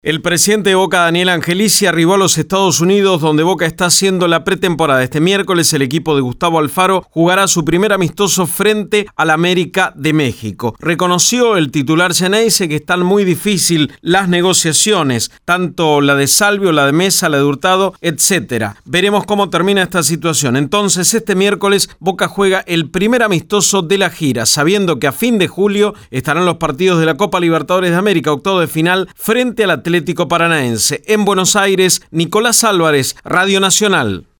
El presidente de Boca, Daniel Angelici, arribó a los Estados Unidos, donde Boca está haciendo la pretemporada. Este miércoles el equipo de Gustavo Alfaro jugará su primer amistoso frente al América de México. Reconoció el titular Xeneize que están muy difícil las negociaciones, tanto la de Salvio, la de Mesa, la de Hurtado, etc. Veremos cómo termina esta situación. Entonces, este miércoles Boca juega el primer amistoso de la gira, sabiendo que a fin de julio estarán los partidos de la Copa Libertadores de América, octavo de final, frente al Atlético Paranaense. En Buenos Aires, Nicolás Álvarez, Radio Nacional.